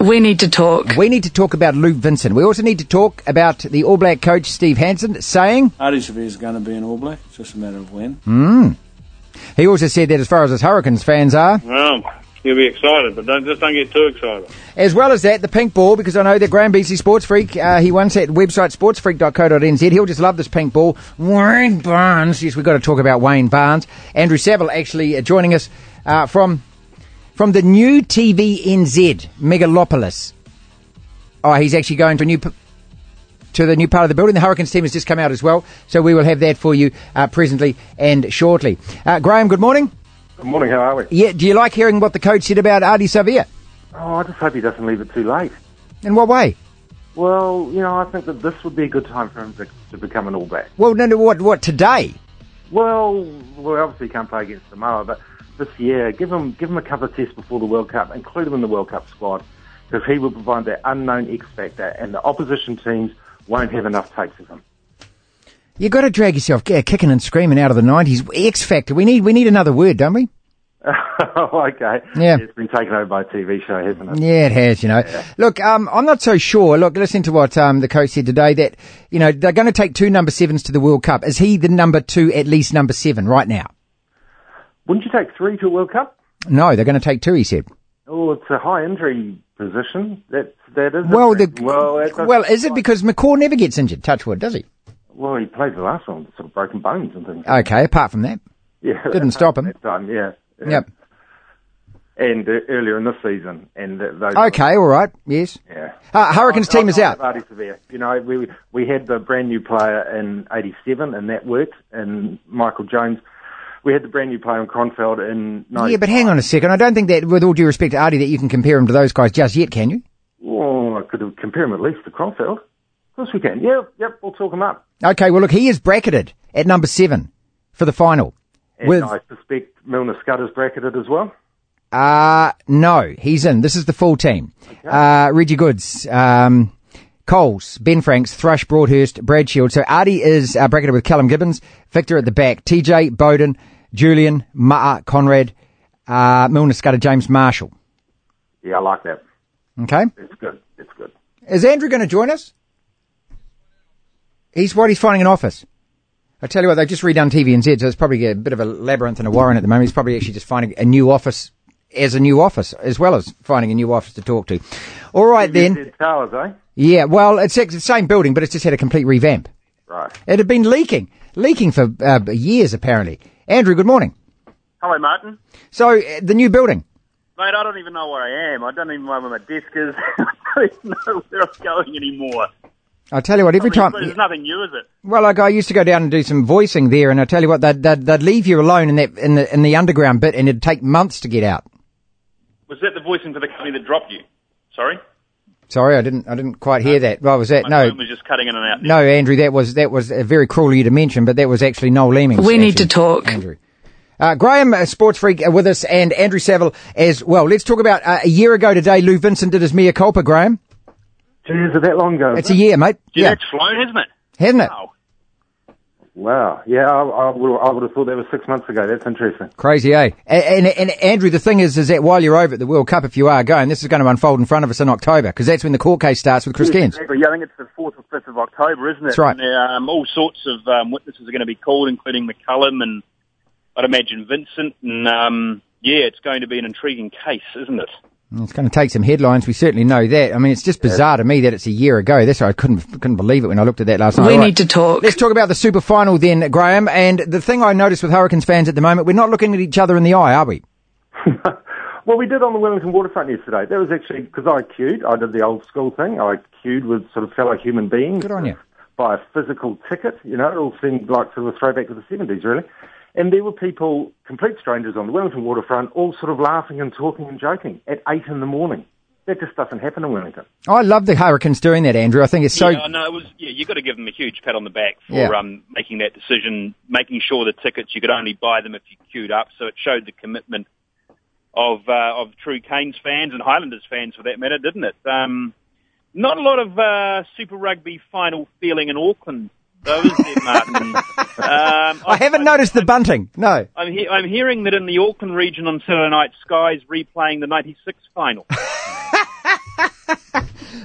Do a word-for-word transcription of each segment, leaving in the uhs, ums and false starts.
We need to talk. We need to talk about Luke Vincent. We also need to talk about the All Black coach, Steve Hansen, saying... Ardie Savea is going to be an All Black. It's just a matter of when. Mm. He also said that as far as his Hurricanes fans are... Well, you'll be excited, but don't, just don't get too excited. As well as that, the pink ball, because I know that Graham Beasley, Sports Freak, uh, he once at website sports freak dot co dot n z. He'll just love this pink ball. Wayne Barnes. Yes, we've got to talk about Wayne Barnes. Andrew Saville actually uh, joining us uh, from from the new T V N Z megalopolis. Oh, he's actually going to a new... P- to the new part of the building. The Hurricanes team has just come out as well, so we will have that for you uh, presently and shortly. Uh, Graham, good morning. Good morning, how are we? Yeah, do you like hearing what the coach said about Ardie Savea? Oh, I just hope he doesn't leave it too late. In what way? Well, you know, I think that this would be a good time for him to, to become an All Black. Well, no, no, what, what, today? Well, we obviously can't play against Samoa, but this year, give him give him a couple of tests before the World Cup, include him in the World Cup squad, because he will provide that unknown X factor, and the opposition teams won't have enough takes of him. You've got to drag yourself yeah, kicking and screaming out of the nineties. X Factor. We need we need another word, don't we? Oh, okay. Yeah. It's been taken over by a T V show, hasn't it? Yeah, it has, you know. Yeah. Look, um, I'm not so sure. Look, listen to what um, the coach said today, that, you know, they're going to take two number sevens to the World Cup. Is he the number two, at least number seven, right now? Wouldn't you take three to a World Cup? No, they're going to take two, he said. Oh, it's a high injury position. That, that is well, the, well, well, is it because McCaw never gets injured, touch wood, does he? Well, he played the last one, sort of broken bones and things. Okay, apart from that. Yeah. Didn't stop him. That time, yeah. yeah. Yep. And uh, earlier in this season. and th- those Okay, all right, yes. Yeah. Uh, Hurricanes I, team I, is I out. Ardie Savea. You know, we we had the brand new player in eighty-seven, and that worked, and Michael Jones. We had the brand new player in Cronfeld in ninety-five. Yeah, but hang on a second. I don't think that, with all due respect to Ardie, that you can compare him to those guys just yet, can you? Well, I could compare him at least to Cronfeld. Of course we can. Yeah, yep, we'll talk him up. Okay, well, look, he is bracketed at number seven for the final. And with, I suspect Milner Scott is bracketed as well. Uh, no, he's in. This is the full team. Okay. Uh, Reggie Goods, um, Coles, Ben Franks, Thrush, Broadhurst, Brad Shield. So Ardie is uh, bracketed with Callum Gibbons, Victor at the back, T J, Bowden, Julian, Ma'a, Conrad, uh, Milner Scudder, James Marshall. Yeah, I like that. Okay. It's good. It's good. Is Andrew going to join us? He's what? He's finding an office. I tell you what, they've just redone T V N Z, so it's probably a bit of a labyrinth and a warren at the moment. He's probably actually just finding a new office as a new office, as well as finding a new office to talk to. All right, then. Towers, eh? Yeah, well, it's the same building, but it's just had a complete revamp. Right. It had been leaking, leaking for uh, years, apparently. Andrew, good morning. Hello, Martin. So, uh, the new building. Mate, I don't even know where I am. I don't even know where my desk is. I don't even know where I'm going anymore. I tell you what, every I mean, time... There's nothing new, is it? Well, like, I used to go down and do some voicing there, and I tell you what, they'd, they'd, they'd leave you alone in that in the in the underground bit, and it'd take months to get out. Was that the voicing for the company that dropped you? Sorry? Sorry, I didn't I didn't quite hear that. Well, was that... My no. phone was just cutting in and out. No, Andrew, that was that was uh, very cruel of you to mention, but that was actually Noel Leeming. We need to talk. Andrew. Uh, Graham, uh, Sports Freak, uh, with us, and Andrew Saville as well. Let's talk about uh, a year ago today, Lou Vincent did his mea culpa, Graham. Geez, is it that long ago? It's a year, mate. Gee, yeah. That's flown, hasn't it? Hasn't it? Wow. Wow. Yeah, I, I, would, I would have thought that was six months ago. That's interesting. Crazy, eh? And, and, and Andrew, the thing is, is that while you're over at the World Cup, if you are going, this is going to unfold in front of us in October, because that's when the court case starts with Chris Yes, Cairns. Exactly. Yeah, I think it's the fourth or fifth of October, isn't it? That's right. And, um, all sorts of um, witnesses are going to be called, including McCullum and I'd imagine Vincent. And, um, yeah, it's going to be an intriguing case, isn't it? It's going to take some headlines. We certainly know that. I mean, it's just bizarre to me that it's a year ago. That's why I couldn't couldn't believe it when I looked at that last night. We All need right. to talk. Let's talk about the Super Final then, Graham. And the thing I noticed with Hurricanes fans at the moment, we're not looking at each other in the eye, are we? Well, we did on the Wellington waterfront yesterday. That was actually because I queued. I did the old school thing. I queued with sort of fellow human beings. Good on you. By a physical ticket. You know, it all seemed like sort of a throwback to the seventies, really. And there were people, complete strangers on the Wellington waterfront, all sort of laughing and talking and joking at eight in the morning. That just doesn't happen in Wellington. I love the Hurricanes doing that, Andrew. I think it's so... Yeah, no, it was, yeah, you've got to give them a huge pat on the back for Yeah. um, making that decision, making sure the tickets, you could only buy them if you queued up. So it showed the commitment of uh, of true Canes fans and Highlanders fans, for that matter, didn't it? Um, not a lot of uh, Super Rugby final feeling in Auckland, though, is there, Martin? um, I, I haven't I'm, noticed the I'm, bunting, no. I'm, he- I'm hearing that in the Auckland region on Saturday night, Sky's replaying the ninety-six final.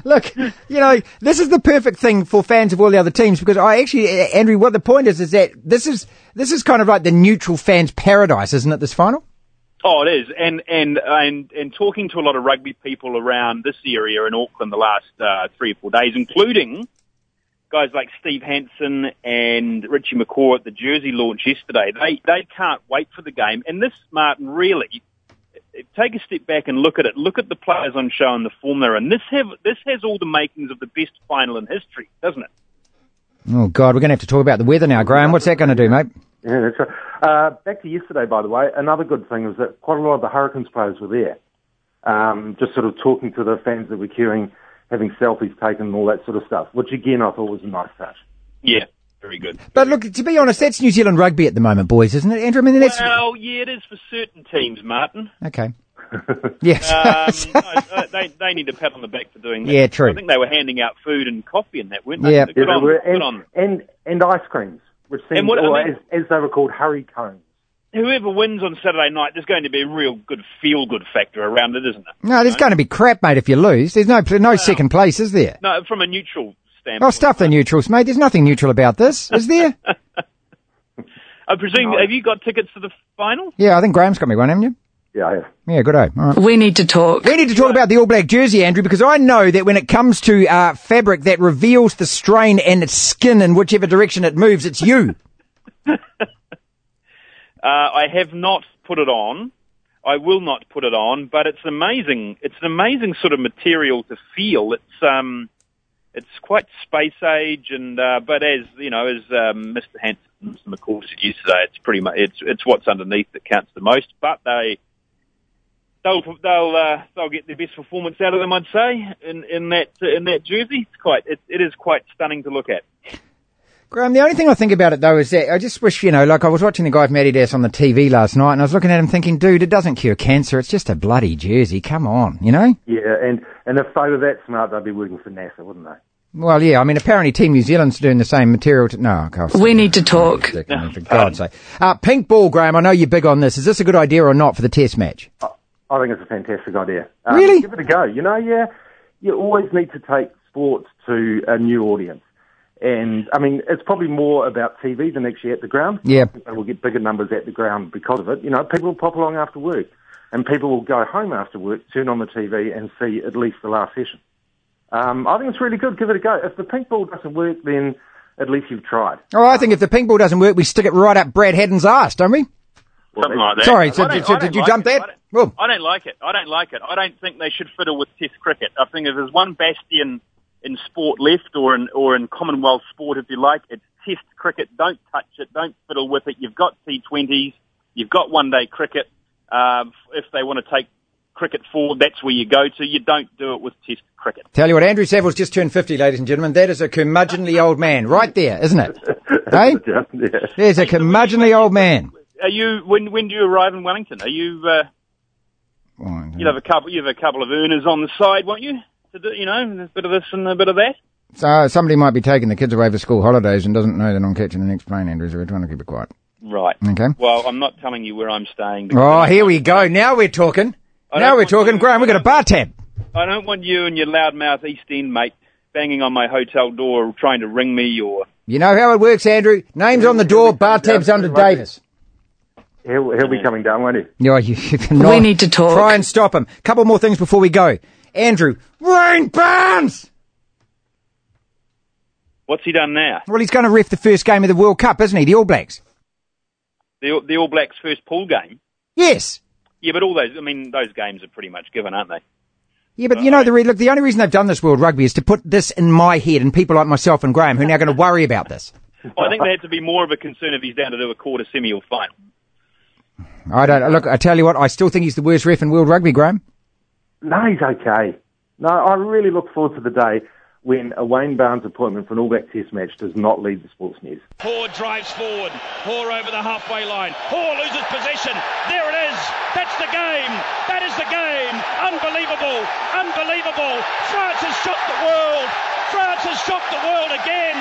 Look, you know, this is the perfect thing for fans of all the other teams because I actually, Andrew, what the point is, is that this is this is kind of like the neutral fans' paradise, isn't it, this final? Oh, it is. And, and, and, and talking to a lot of rugby people around this area in Auckland the last uh, three or four days, including guys like Steve Hansen and Richie McCaw at the jersey launch yesterday, they, they can't wait for the game. And this, Martin, really, take a step back and look at it. Look at the players on show and the form they're in. This, have, this has all the makings of the best final in history, doesn't it? Oh, God, we're going to have to talk about the weather now, Graham. What's that going to do, mate? Yeah, that's right. Uh, back to yesterday, by the way, another good thing was that quite a lot of the Hurricanes players were there, um, just sort of talking to the fans that were queuing, having selfies taken and all that sort of stuff, which again I thought was a nice touch. Yeah, very good. But look, to be honest, that's New Zealand rugby at the moment, boys, isn't it, Andrew? I mean, that's... Well, yeah, it is for certain teams, Martin. Okay. Yes. um, no, they, they need a pat on the back for doing that. Yeah, true. I think they were handing out food and coffee and that, weren't they? Yeah. Good, Yeah, they on, were, good and, on. and, and ice creams, which seemed, And what- or I mean- as, as they were called, hurry cones. Whoever wins on Saturday night, there's going to be a real good feel-good factor around it, isn't it? No, there's going to be crap, mate, if you lose. There's no no second place, is there? No, from a neutral standpoint. Oh, stuff the neutrals, mate. There's nothing neutral about this, is there? I presume, No. have you got tickets to the final? Yeah, I think Graham's got me one, haven't you? Yeah, I have. Yeah, good. All right. We need to talk. We need to talk about the All Black jersey, Andrew, because I know that when it comes to uh, fabric that reveals the strain and its skin in whichever direction it moves, it's you. Uh, I have not put it on. I will not put it on, but it's amazing. It's an amazing sort of material to feel. It's um, it's quite space age, and uh, but as you know, as um, Mister Hansen, Mister McCall said yesterday, it's pretty much it's it's what's underneath that counts the most. But they they'll they'll uh, they'll get their best performance out of them, I'd say, in in that in that jersey. It's quite it, it is quite stunning to look at. Graham, the only thing I think about it, though, is that I just wish, you know, like I was watching the guy from Adidas on the T V last night, and I was looking at him thinking, dude, it doesn't cure cancer. It's just a bloody jersey. Come on, you know? Yeah, and, and if they were that smart, they'd be working for NASA, wouldn't they? Well, yeah, I mean, apparently Team New Zealand's doing the same material to... No, God, We need to talk. for God's sake. Uh, pink ball, Graham, I know you're big on this. Is this a good idea or not for the test match? I, I think it's a fantastic idea. Um, Really? Give it a go. You know, yeah, you always need to take sports to a new audience. And, I mean, it's probably more about T V than actually at the ground. Yeah. We'll get bigger numbers at the ground because of it. You know, people will pop along after work, and people will go home after work, turn on the T V, and see at least the last session. Um, I think it's really good. Give it a go. If the pink ball doesn't work, then at least you've tried. Oh, I think if the pink ball doesn't work, we stick it right up Brad Haddon's ass, don't we? Something like that. Sorry, so I don't- did- so I don't did you like jump it. that? I don't, Well- I don't like it. I don't like it. I don't think they should fiddle with Test cricket. I think if there's one bastion in sport left, or in or in Commonwealth sport, if you like, it's Test cricket. Don't touch it. Don't fiddle with it. You've got T twenties. You've got one-day cricket. Um, if they want to take cricket forward, that's where you go to. You don't do it with Test cricket. Tell you what, Andrew Saville's just turned fifty, ladies and gentlemen. That is a curmudgeonly old man right there, isn't it? Hey? Yeah. There's a curmudgeonly old man. Are you when when do you arrive in Wellington? Are you uh, Oh, you have a couple you have a couple of earners on the side, won't you? To do, you know, a bit of this and a bit of that. So somebody might be taking the kids away for school holidays and doesn't know they're not catching the next plane, Andrew, so we're trying to keep it quiet. Right. Okay. Well, I'm not telling you where I'm staying. because Oh, I don't here want- we go. Now we're talking. I Now don't we're want talking. you- Graham, we've got a bar tab. I don't want you and your loudmouth East End mate banging on my hotel door trying to ring me or... You know how it works, Andrew. Name's on the door, bar tab's under Davis. He'll, he'll be coming down, won't he? No, you, you cannot We need to talk. Try and stop him. Couple more things before we go. Andrew, Wayne Barnes! What's he done now? Well, he's going to ref the first game of the World Cup, isn't he? The All Blacks. The, the All Blacks' first pool game? Yes. Yeah, but all those, I mean, those games are pretty much given, aren't they? Yeah, but you know, the re- look, the only reason they've done this World Rugby is to put this in my head and people like myself and Graham who are now going to worry about this. I think they have to be more of a concern if he's down to do a quarter, semi or final. I don't, look, I tell you what, I still think he's the worst ref in World Rugby, Graham. No, he's okay. No, I really look forward to the day when a Wayne Barnes appointment for an All Black Test match does not lead the sports news. Hoare drives forward. Hoare over the halfway line. Hoare loses possession. There it is. That's the game. That is the game. Unbelievable. Unbelievable. France has shocked the world. France has shocked the world again.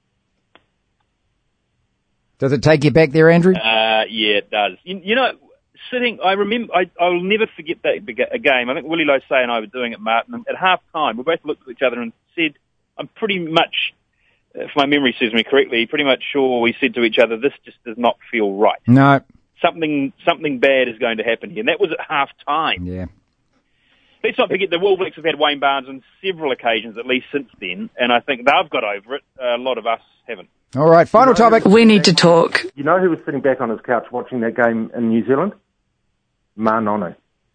Does it take you back there, Andrew? Uh, yeah, it does. You, you know, sitting, I remember, I, I'll never forget that big- a game. I think Willie Losay and I were doing it, Martin, and at half time, we both looked at each other and said, I'm pretty much, if my memory serves me correctly, pretty much sure we said to each other, this just does not feel right. No. Something something bad is going to happen here. And that was at half time. Yeah. Let's not forget the All Blacks have had Wayne Barnes on several occasions, at least since then, and I think they've got over it. A lot of us haven't. All right, final topic. We need to talk. You know who was sitting back on his couch watching that game in New Zealand? Manonu.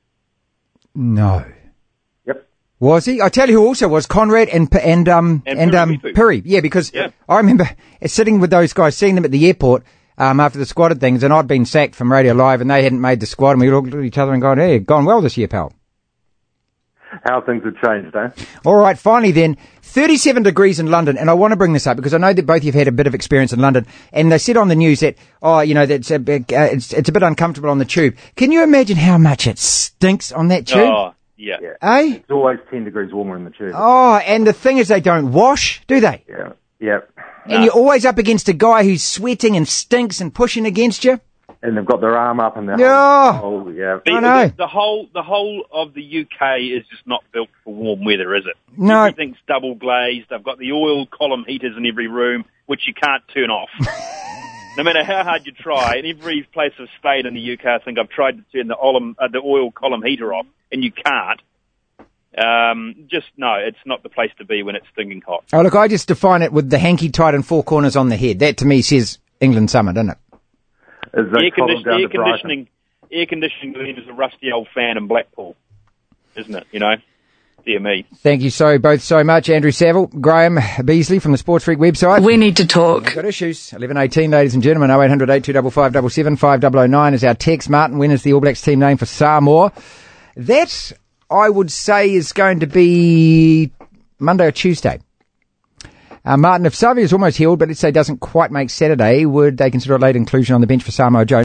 No. Yep. Was he? I tell you who also was, Conrad and and um and, And um Piri. Piri. Yeah, because Yeah. I remember sitting with those guys, seeing them at the airport um after the squatted things, and I'd been sacked from Radio Live, and they hadn't made the squad, and we looked at each other and gone, "Hey, gone well this year, pal." How things have changed, eh? All right, finally then, thirty-seven degrees in London, and I want to bring this up because I know that both of you have had a bit of experience in London, and they said on the news that, oh, you know, that it's a, bit, uh, it's, it's a bit uncomfortable on the tube. Can you imagine how much it stinks on that tube? Oh, yeah. Yeah. Eh? It's always ten degrees warmer in the tube. Oh, and the thing is they don't wash, do they? Yeah. Yep. And you're always up against a guy who's sweating and stinks and pushing against you. And they've got their arm up and they're Yeah. oh, yeah. The, I know. The, the whole the whole of the U K is just not built for warm weather, is it? No. Everything's double glazed. They've got the oil column heaters in every room, which you can't turn off. No matter how hard you try, in every place I've stayed in the U K, I think I've tried to turn the oil, uh, the oil column heater off, and you can't. Um, just, no, it's not the place to be when it's stinking hot. Oh, look, I just define it with the hanky tied and four corners on the head. That to me says England summer, doesn't it? As they Air, travel condi- down air to Brighton. conditioning, air conditioning then is a rusty old fan in Blackpool, isn't it? You know, dear me. Thank you so both so much, Andrew Saville, Graham Beasley from the Sports Freak website. We need to talk. Got issues. eleven eighteen, ladies and gentlemen. oh eight hundred, eight two five, five seven seven, five oh oh nine is our text. Martin, when is the All Blacks team name for Samoa? That, I would say, is going to be Monday or Tuesday. Uh, Martin, if Savia is almost healed, but let's say doesn't quite make Saturday, would they consider a late inclusion on the bench for Samoa Joe?